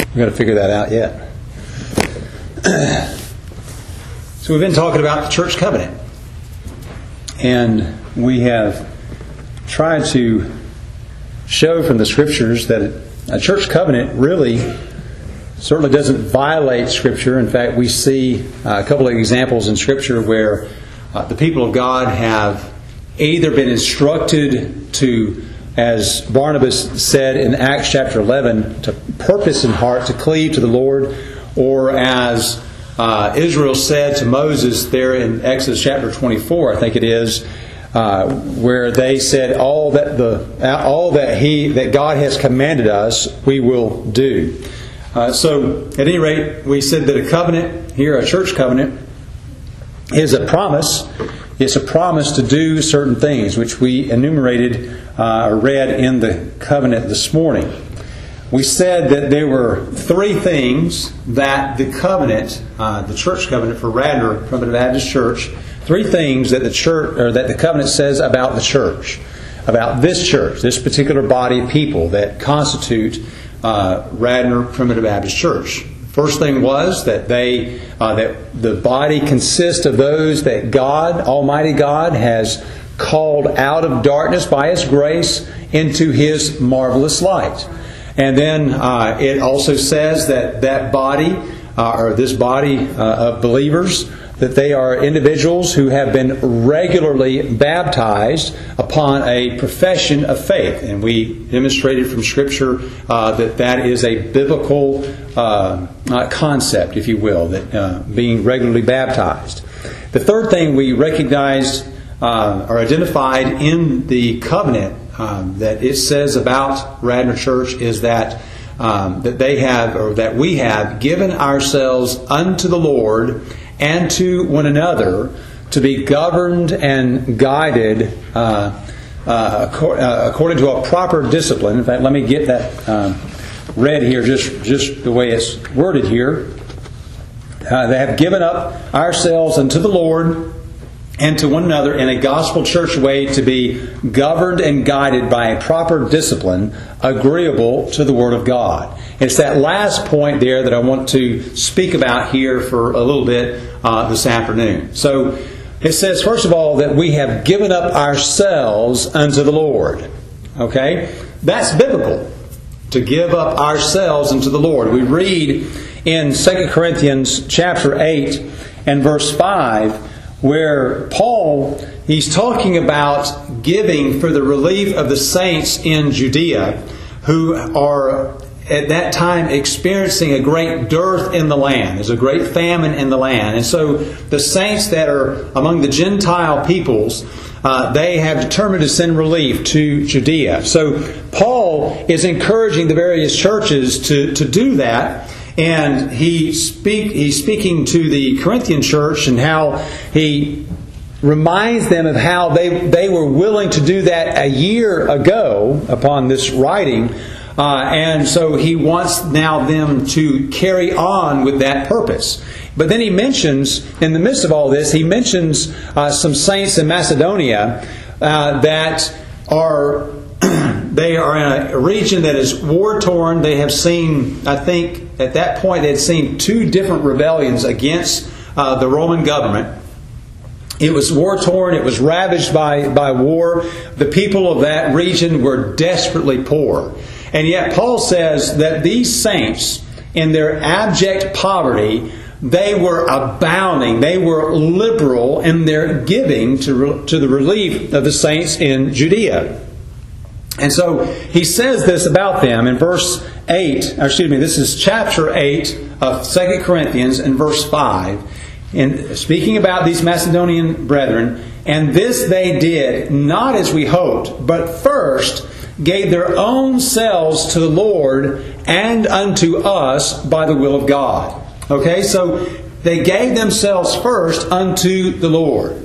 We've got to figure that out yet. So we've been talking about the church covenant. And we have tried to show from the Scriptures that a church covenant really certainly doesn't violate Scripture. In fact, we see a couple of examples in Scripture where the people of God have either been instructed to, as Barnabas said in Acts chapter 11, to purpose in heart to cleave to the Lord, or as Israel said to Moses there in Exodus chapter 24, I think it is, where they said, all that God has commanded us, we will do. So, at any rate, we said that a covenant here, a church covenant, is a promise. It's a promise to do certain things, which we enumerated or read in the covenant this morning. We said that there were three things that the covenant, the church covenant for Radnor Primitive Baptist Church, three things that the church, or that the covenant says about the church, about this church, this particular body of people that constitute Radnor Primitive Baptist Church. First thing was that that the body consists of those that God, Almighty God, has called out of darkness by His grace into His marvelous light. And then it also says that that body, or this body of believers, that they are individuals who have been regularly baptized upon a profession of faith. And we demonstrated from Scripture that that is a biblical concept, if you will, that being regularly baptized. The third thing we recognized or identified in the covenant that it says about Radnor Church is that that they have, or that we have, given ourselves unto the Lord and to one another to be governed and guided according to a proper discipline. In fact, let me get that read here, just the way it's worded here. They have given up ourselves unto the Lord and to one another in a gospel church way to be governed and guided by a proper discipline agreeable to the Word of God. It's that last point there that I want to speak about here for a little bit this afternoon. So it says, first of all, that we have given up ourselves unto the Lord. Okay? That's biblical, to give up ourselves unto the Lord. We read in 2 Corinthians chapter 8 and verse 5, where Paul, he's talking about giving for the relief of the saints in Judea who are at that time experiencing a great dearth in the land. There's a great famine in the land. And so the saints that are among the Gentile peoples, they have determined to send relief to Judea. So Paul is encouraging the various churches to do that. And he's speaking to the Corinthian church and how he reminds them of how they were willing to do that a year ago upon this writing. And so he wants now them to carry on with that purpose. But then he mentions, in the midst of all this, he mentions some saints in Macedonia that are... They are in a region that is war-torn. They have seen, I think, at that point, they had seen two different rebellions against the Roman government. It was war-torn. It was ravaged by war. The people of that region were desperately poor. And yet Paul says that these saints, in their abject poverty, they were abounding. They were liberal in their giving to the relief of the saints in Judea. And so he says this about them in verse 8, this is chapter 8 of 2 Corinthians in verse 5. And speaking about these Macedonian brethren, and this they did, not as we hoped, but first gave their own selves to the Lord and unto us by the will of God. Okay, so they gave themselves first unto the Lord.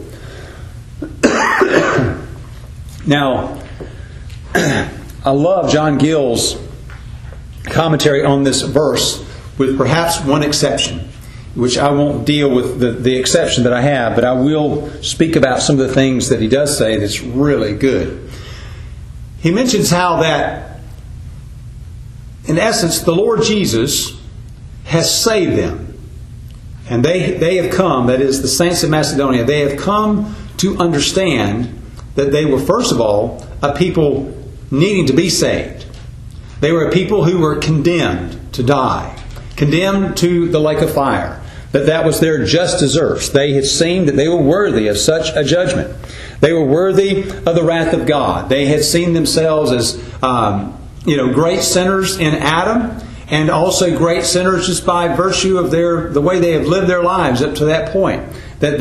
Now, I love John Gill's commentary on this verse, with perhaps one exception, which I won't deal with the exception that I have, but I will speak about some of the things that he does say that's really good. He mentions how that in essence, the Lord Jesus has saved them. And they have come, that is, the saints of Macedonia, they have come to understand that they were, first of all, a people needing to be saved. They were a people who were condemned to die, condemned to the lake of fire, that was their just deserts. They had seen that they were worthy of such a judgment. They were worthy of the wrath of God. They had seen themselves as great sinners in Adam, and also great sinners just by virtue of the way they have lived their lives up to that point. That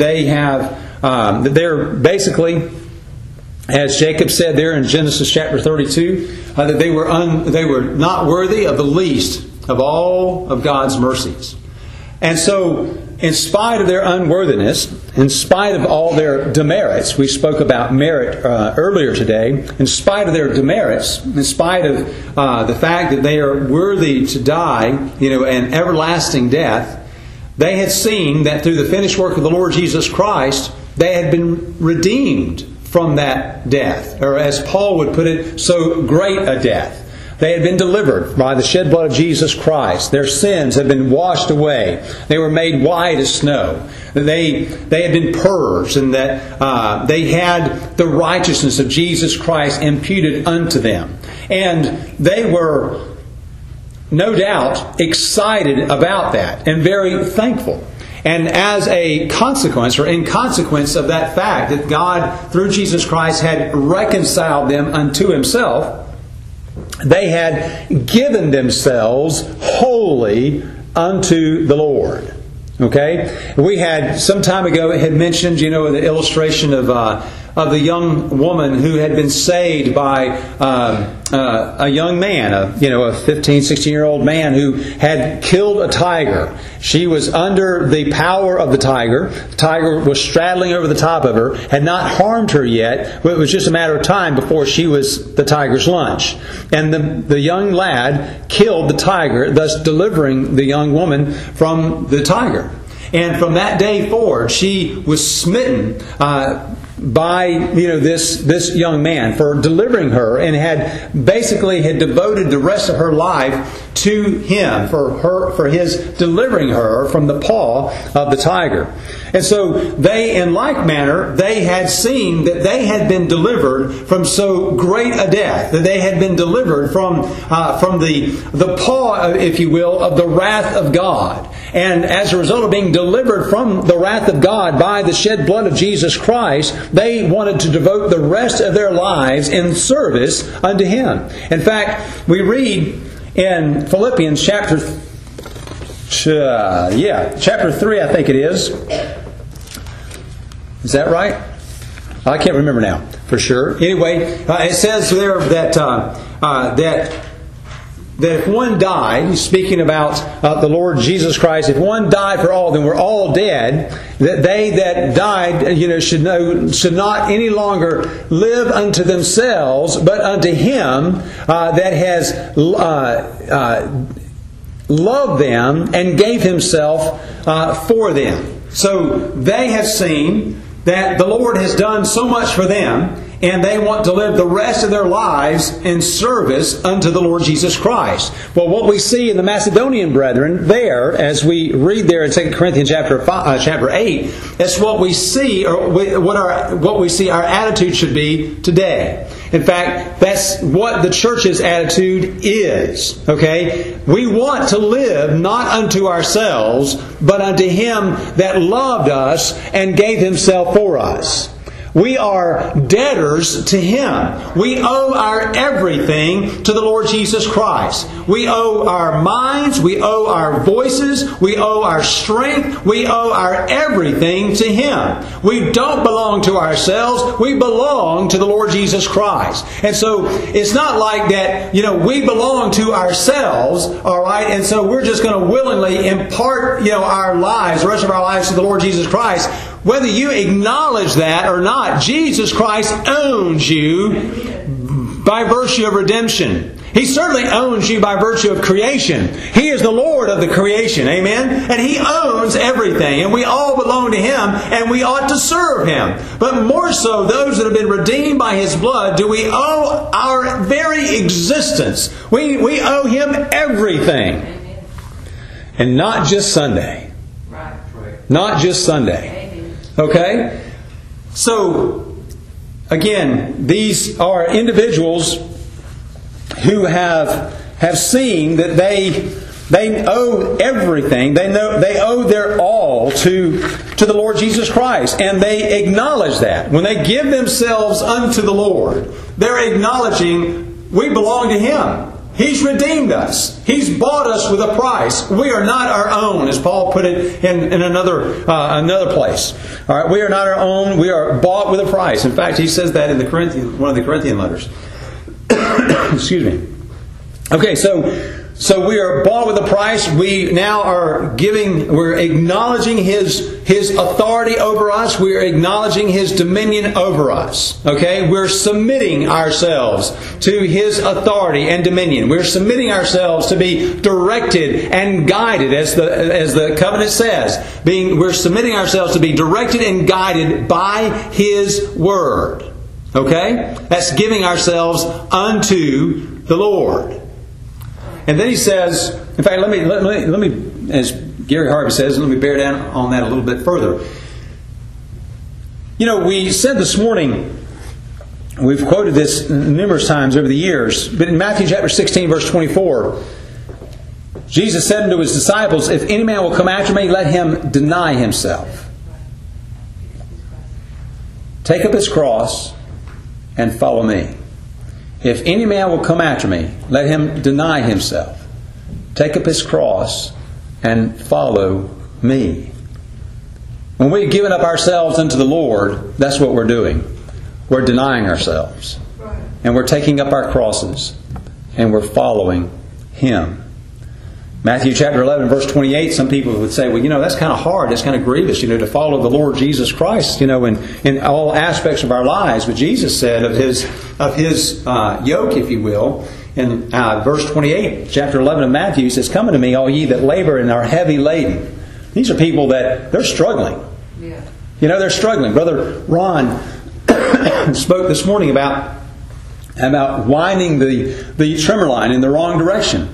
they're basically, as Jacob said there in Genesis chapter 32, that they were not worthy of the least of all of God's mercies. And so, in spite of their unworthiness, in spite of all their demerits, we spoke about merit earlier today, in spite of their demerits, in spite of the fact that they are worthy to die, an everlasting death, they had seen that through the finished work of the Lord Jesus Christ, they had been redeemed from that death, or as Paul would put it, so great a death. They had been delivered by the shed blood of Jesus Christ. Their sins had been washed away. They were made white as snow. They had been purged, and that they had the righteousness of Jesus Christ imputed unto them. And they were, no doubt, excited about that and very thankful. And as a consequence, or in consequence of that fact that God, through Jesus Christ, had reconciled them unto Himself, they had given themselves wholly unto the Lord. Okay? We had, some time ago, it had mentioned, the illustration of the young woman who had been saved by a young man, a 15, 16-year-old man who had killed a tiger. She was under the power of the tiger. The tiger was straddling over the top of her, had not harmed her yet. It was just a matter of time before she was the tiger's lunch. And the young lad killed the tiger, thus delivering the young woman from the tiger. And from that day forward, she was smitten by this young man for delivering her, and had devoted the rest of her life to him for his delivering her from the paw of the tiger. And so they, in like manner, they had seen that they had been delivered from so great a death, that they had been delivered from the paw, if you will, of the wrath of God. And as a result of being delivered from the wrath of God by the shed blood of Jesus Christ, they wanted to devote the rest of their lives in service unto Him. In fact, we read in Philippians chapter 3, I think it is. Is that right? I can't remember now for sure. Anyway, it says there that if one died, speaking about the Lord Jesus Christ, if one died for all, then we're all dead. That they that died, should not any longer live unto themselves, but unto Him that has loved them and gave Himself for them. So they have seen that the Lord has done so much for them, and they want to live the rest of their lives in service unto the Lord Jesus Christ. Well, what we see in the Macedonian brethren there, as we read there in 2 Corinthians chapter 8, that's what we see, or what we see our attitude should be today. In fact, that's what the church's attitude is. Okay? We want to live not unto ourselves, but unto Him that loved us and gave Himself for us. We are debtors to Him. We owe our everything to the Lord Jesus Christ. We owe our minds, we owe our voices, we owe our strength, we owe our everything to Him. We don't belong to ourselves, we belong to the Lord Jesus Christ. And so it's not like that, we belong to ourselves, alright, and so we're just going to willingly impart, our lives, the rest of our lives to the Lord Jesus Christ. Whether you acknowledge that or not, Jesus Christ owns you by virtue of redemption. He certainly owns you by virtue of creation. He is the Lord of the creation. Amen? And He owns everything. And we all belong to Him. And we ought to serve Him. But more so, those that have been redeemed by His blood, do we owe our very existence. We owe Him everything. Amen. And not just Sunday. Right. Not just Sunday. Amen. Okay? So, again, these are individuals who have seen that they owe everything. They owe their all to the Lord Jesus Christ. And they acknowledge that. When they give themselves unto the Lord, they're acknowledging we belong to Him. He's redeemed us. He's bought us with a price. We are not our own, as Paul put it in another place. All right, we are not our own. We are bought with a price. In fact, he says that in one of the Corinthian letters. Excuse me. Okay, so we are bought with a price. We now we're acknowledging His authority over us. We are acknowledging His dominion over us. Okay? We're submitting ourselves to His authority and dominion. We're submitting ourselves to be directed and guided, as the covenant says. We're submitting ourselves to be directed and guided by His Word. Okay? That's giving ourselves unto the Lord. And then he says, in fact, let me, as Gary Harvey says, let me bear down on that a little bit further. You know, we said this morning, we've quoted this numerous times over the years, but in Matthew chapter 16, verse 24, Jesus said unto His disciples, if any man will come after me, let him deny himself. Take up his cross and follow me. If any man will come after me, let him deny himself. Take up his cross and follow me. When we've given up ourselves unto the Lord, that's what we're doing. We're denying ourselves. And we're taking up our crosses. And we're following Him. Matthew chapter 11, verse 28, some people would say, well, that's kind of hard. That's kind of grievous, to follow the Lord Jesus Christ, in all aspects of our lives. But Jesus said of His yoke, if you will, in verse 28, chapter 11 of Matthew, He says, come unto me, all ye that labor and are heavy laden. These are people that they're struggling. Yeah. They're struggling. Brother Ron spoke this morning about winding the trimmer line in the wrong direction.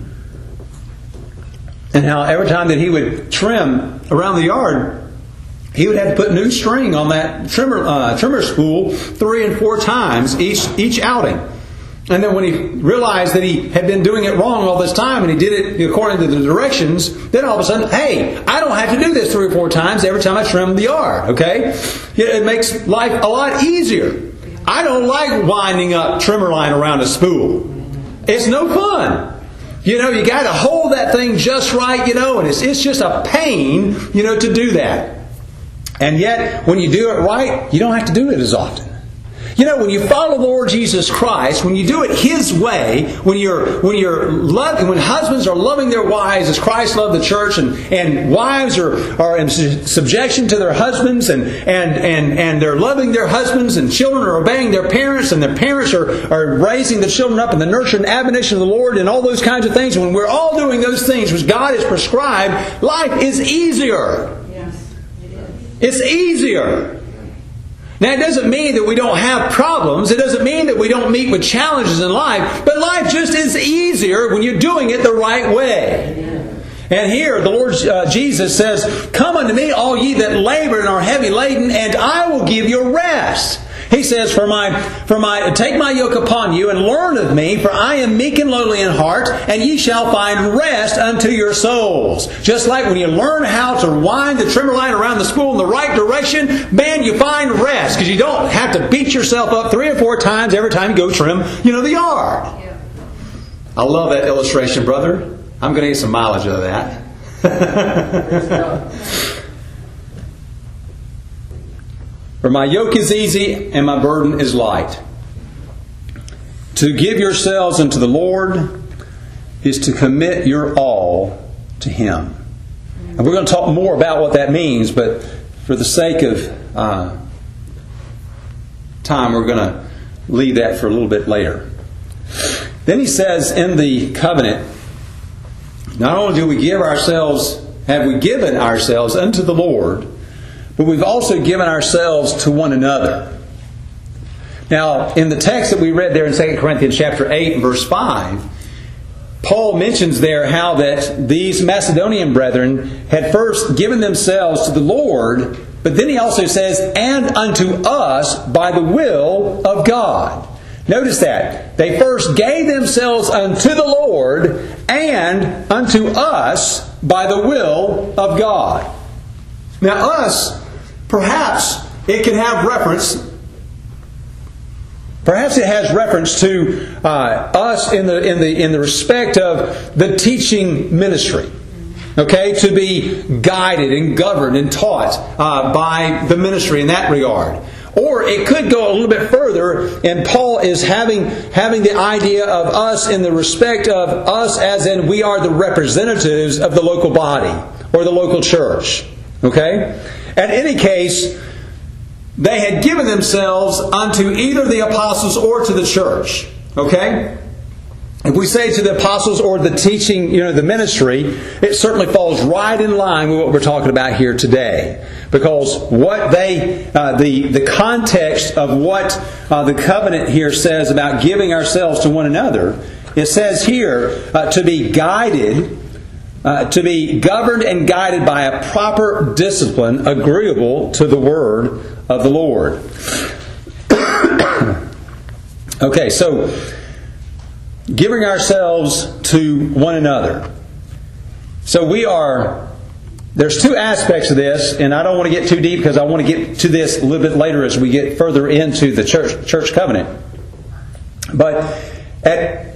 And how every time that he would trim around the yard, he would have to put new string on that trimmer spool 3 and 4 times each outing. And then when he realized that he had been doing it wrong all this time and he did it according to the directions, then all of a sudden, hey, I don't have to do this 3 or 4 times every time I trim the yard. Okay? It makes life a lot easier. I don't like winding up trimmer line around a spool. It's no fun. You got to hold that thing just right, and it's just a pain, to do that. And yet, when you do it right, you don't have to do it as often. When you follow the Lord Jesus Christ, when you do it His way, when husbands are loving their wives as Christ loved the church, and wives are in subjection to their husbands, and they're loving their husbands, and children are obeying their parents, and their parents are raising the children up in the nurture and admonition of the Lord, and all those kinds of things. When we're all doing those things which God has prescribed, life is easier. Yes, it is. It's easier. Now, it doesn't mean that we don't have problems. It doesn't mean that we don't meet with challenges in life. But life just is easier when you're doing it the right way. Amen. And here, the Lord Jesus says, come unto me, all ye that labor and are heavy laden, and I will give you rest. He says, take my yoke upon you and learn of me, for I am meek and lowly in heart, and ye shall find rest unto your souls. Just like when you learn how to wind the trimmer line around the spool in the right direction, man, you find rest, because you don't have to beat yourself up 3 or 4 times every time you go trim, the yard. Yeah. I love that illustration, brother. I'm going to get some mileage out of that. For my yoke is easy and my burden is light. To give yourselves unto the Lord is to commit your all to Him. And we're going to talk more about what that means, but for the sake of time, we're going leave that for a little bit later. Then he says in the covenant, not only have we given ourselves unto the Lord, but we've also given ourselves to one another. Now, in the text that we read there in 2 Corinthians chapter 8 and verse 5, Paul mentions there how that these Macedonian brethren had first given themselves to the Lord, but then he also says, and unto us by the will of God. Notice that. They first gave themselves unto the Lord and unto us by the will of God. Now us, perhaps it can have reference. Perhaps it has reference to us in the respect of the teaching ministry. Okay, to be guided and governed and taught by the ministry in that regard. Or it could go a little bit further, and Paul is having the idea of us in the respect of us as in we are the representatives of the local body or the local church. Okay? In any case, they had given themselves unto either the apostles or to the church. Okay? If we say to the apostles or the teaching, the ministry, it certainly falls right in line with what we're talking about here today. Because what the context of what the covenant here says about giving ourselves to one another, it says here to be guided, to be governed and guided by a proper discipline agreeable to the word of the Lord. Okay, so giving ourselves to one another. So there's two aspects of this, and I don't want to get too deep because I want to get to this a little bit later as we get further into the church covenant. But at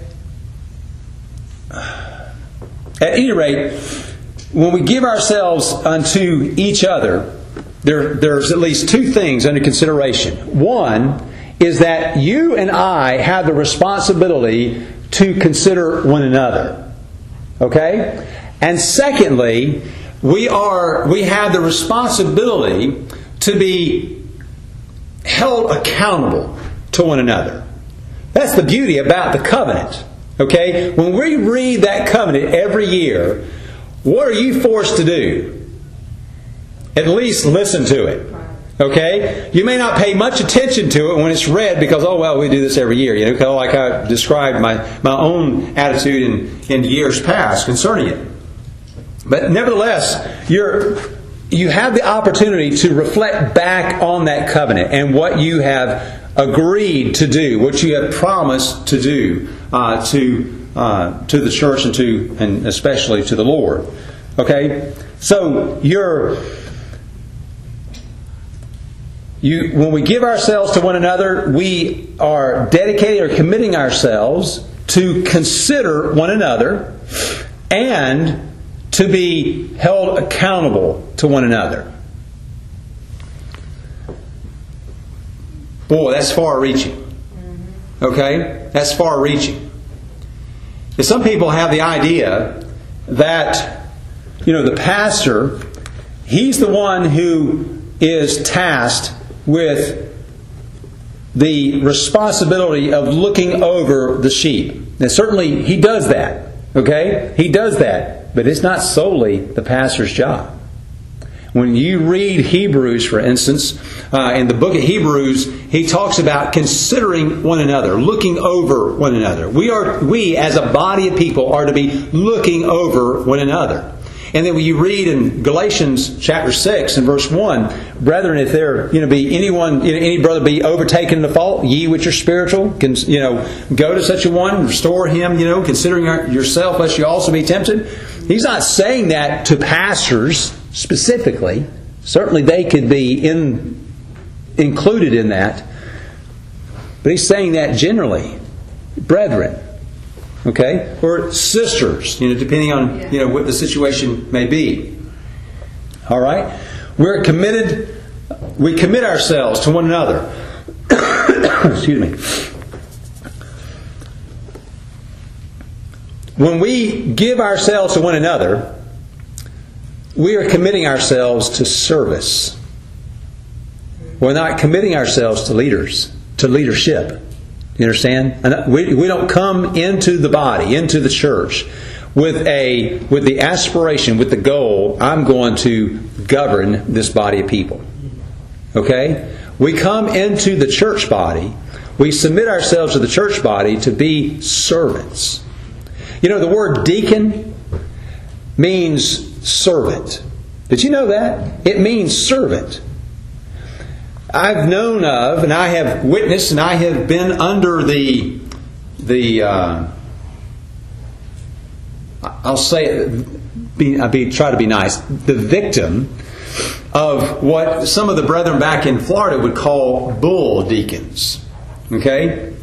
any rate, when we give ourselves unto each other, there's at least two things under consideration. One is that you and I have the responsibility to consider one another. Okay? And secondly, we have the responsibility to be held accountable to one another. That's the beauty about the covenant. Okay? When we read that covenant every year, what are you forced to do? At least listen to it. Okay? You may not pay much attention to it when it's read because, we do this every year. Kind of like I described my own attitude in years past concerning it. But nevertheless, you have the opportunity to reflect back on that covenant and what you have agreed to do, what you have promised to do to the church and especially to the Lord. Okay? So when we give ourselves to one another, we are dedicated or committing ourselves to consider one another and to be held accountable to one another. Boy, that's far-reaching. Okay? That's far-reaching. And some people have the idea that, the pastor, he's the one who is tasked with the responsibility of looking over the sheep. Now, certainly he does that. Okay? He does that. But it's not solely the pastor's job. When you read Hebrews, for instance, in the book of Hebrews, he talks about considering one another, looking over one another. We as a body of people are to be looking over one another. And then when you read in Galatians chapter 6 and verse 1, brethren, if there be any brother be overtaken in the fault, ye which are spiritual, go to such a one, restore him, considering yourself lest you also be tempted. He's not saying that to pastors specifically. Certainly they could be included in that. But he's saying that generally. Brethren. Okay? Or sisters, depending on what the situation may be. Alright? We commit ourselves to one another. Excuse me. When we give ourselves to one another, we are committing ourselves to service. We're not committing ourselves to leadership. You understand? And we don't come into the body, into the church, with the aspiration, with the goal, I'm going to govern this body of people. Okay? We come into the church body, we submit ourselves to the church body to be servants. You know, the word deacon means servant. Did you know that? It means servant. I've known of, and I have witnessed, and I have been under I'll say it, try to be nice, the victim of what some of the brethren back in Florida would call bull deacons. Okay?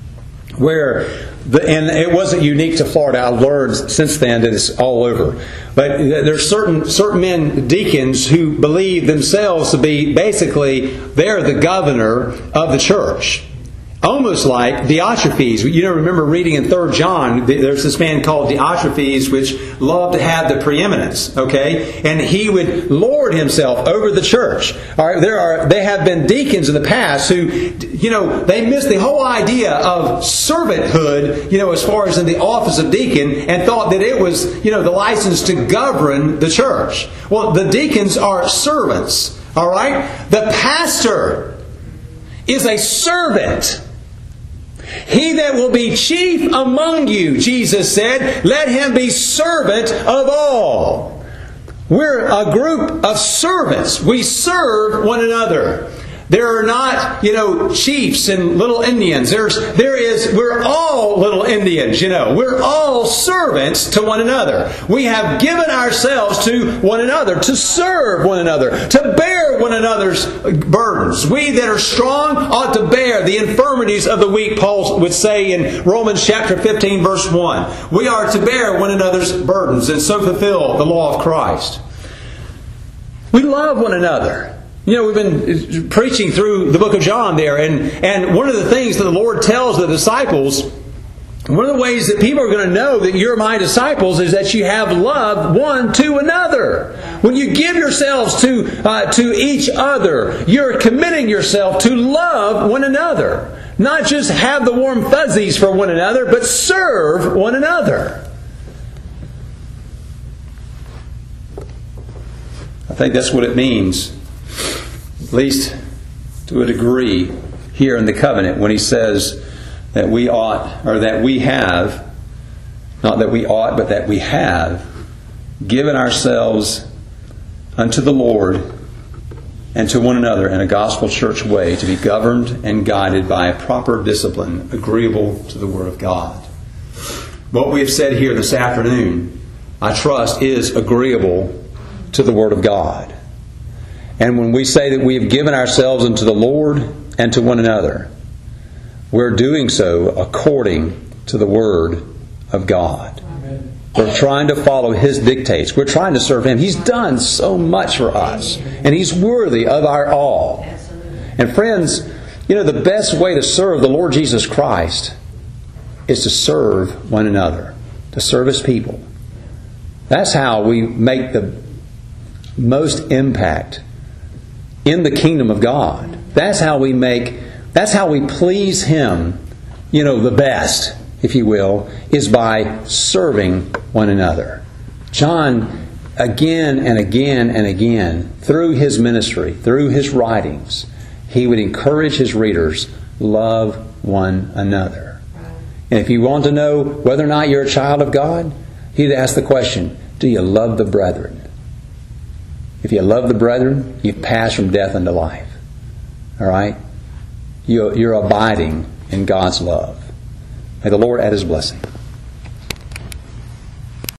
And it wasn't unique to Florida. I've learned since then that it's all over. But there's certain men, deacons, who believe themselves to be basically, they're the governor of the church. Almost like Diotrephes. You know, remember reading in 3 John, there's this man called Diotrephes which loved to have the preeminence. Okay? And he would lord himself over the church. All right, they have been deacons in the past who, you know, they missed the whole idea of servanthood, you know, as far as in the office of deacon, and thought that it was, you know, the license to govern the church. Well, the deacons are servants. All right? The pastor is a servant. He that will be chief among you, Jesus said, let him be servant of all. We're a group of servants. We serve one another. There are not, you know, chiefs and little Indians. We're all little Indians, you know. We're all servants to one another. We have given ourselves to one another, to serve one another, to bear one another's burdens. We that are strong ought to bear the infirmities of the weak, Paul would say in Romans chapter 15, verse 1. We are to bear one another's burdens and so fulfill the law of Christ. We love one another. You know, we've been preaching through the book of John there, and one of the things that the Lord tells the disciples, one of the ways that people are going to know that you're my disciples is that you have love one to another. When you give yourselves to each other, you're committing yourself to love one another. Not just have the warm fuzzies for one another, but serve one another. I think that's what it means, at least to a degree, here in the covenant when he says that we ought, or that we have, not that we ought, but that we have given ourselves unto the Lord and to one another in a gospel church way to be governed and guided by a proper discipline agreeable to the Word of God. What we have said here this afternoon, I trust, is agreeable to the Word of God. And when we say that we have given ourselves unto the Lord and to one another, we're doing so according to the Word of God. Amen. We're trying to follow His dictates. We're trying to serve Him. He's done so much for us. And He's worthy of our all. And friends, you know, the best way to serve the Lord Jesus Christ is to serve one another. To serve His people. That's how we make the most impact in the kingdom of God. That's how we please Him, you know, the best, if you will, is by serving one another. John, again and again and again, through his ministry, through his writings, he would encourage his readers, love one another. And if you want to know whether or not you're a child of God, he'd ask the question, do you love the brethren? If you love the brethren, you've passed from death unto life. All right? You're abiding in God's love. May the Lord add His blessing.